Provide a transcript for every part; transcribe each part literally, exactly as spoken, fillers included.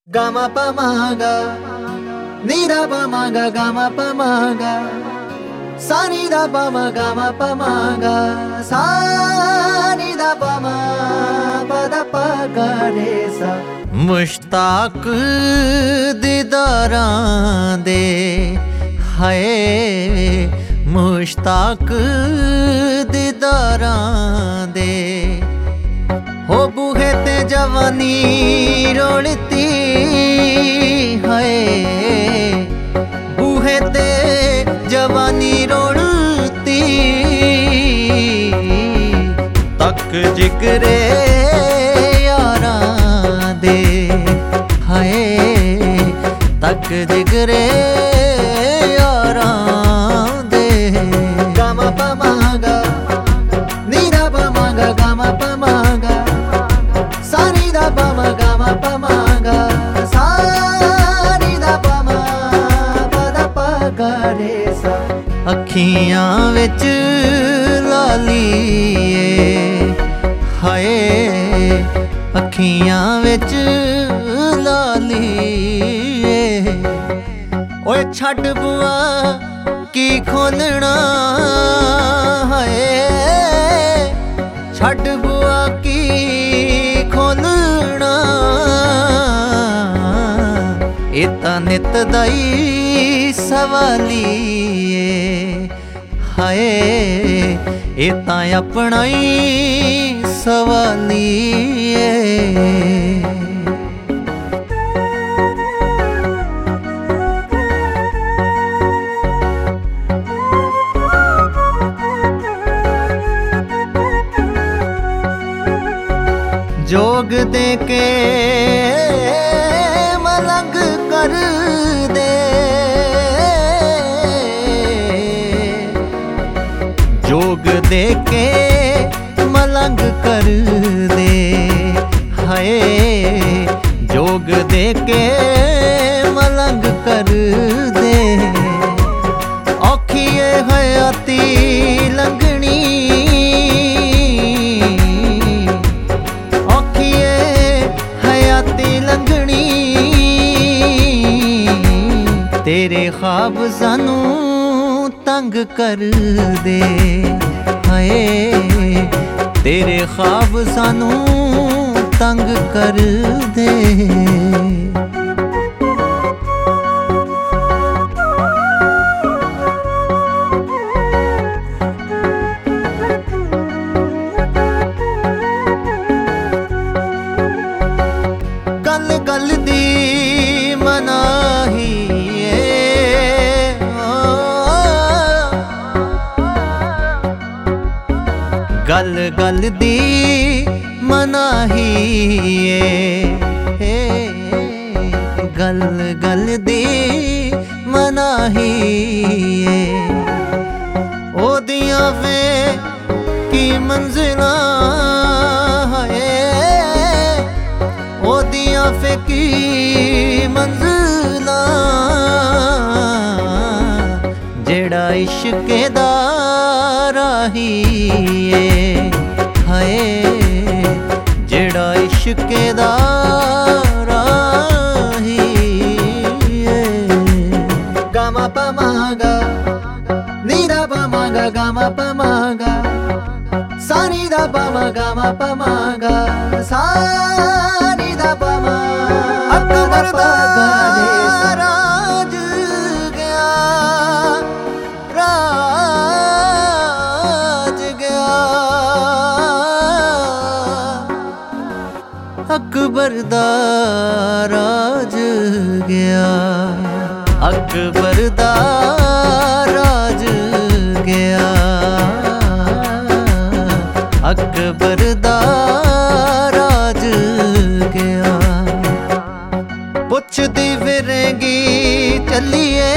Gama pamaga, nida pamaga, gama pamaga, sa nida pama, gama pamaga, sa nida pama, pada paga re sa. Mushtaq दीदारां दे हाय मुश्ताक दीदारां दे हो बूहे ते जवानी रोलती हाय बूहे ते जवानी रोलती तक जिगरे यारां दे हाय तक जिगरे यारां दे गामा पमागा नीदा पमागा गामा पमागा सा नीदा पमा गामा पमागा सा नीदा पमा पदा पगा रे सा अखियां विच लालीए हाय अखियां विच लालीए ओए छड्ड बुआ की खोलना है छड्ड बुआ की खोलना इता नित दाई सवालीए हाय इता अपना ही सवालीए जोग दे के मलंग कर दे जोग दे के मलंग कर दे हाय जोग दे के मलंग कर दे औखिए हयाती लंघनी तेरे ख्वाब सानू तंग कर दे हाय तेरे ख्वाब सानू तंग कर दे गल गल दी मनाही गल गल दी मनाही गल गल दी मनाही ओदियां वे की मंजिला है ओदियां वे की मंजिला जेड़ा इश्के दा राही हाय जेड़ा इश्के दा राही गामा पमागा नीदा पमागा गामा पमागा सा नीदा पमा गामा पमागा सा नीदा पमा अकबर दा राज गया राज गया अकबर दा राज गया अकबर दा राज गया अकबर दा राज गया पुछदी फिरेंगी चलिए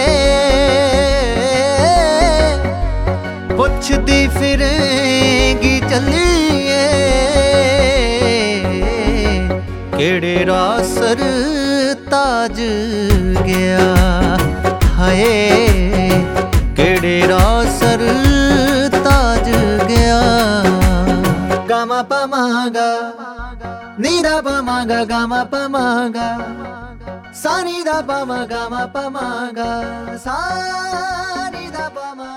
पुछदी फिरेंगी चलिए केड़े रासर ताज गया हाय केड़े रासर ताज गया गामा पमागा नी दा प म ग ग म प म ग सा नी दा प म ग म प म ग सा नी दा प म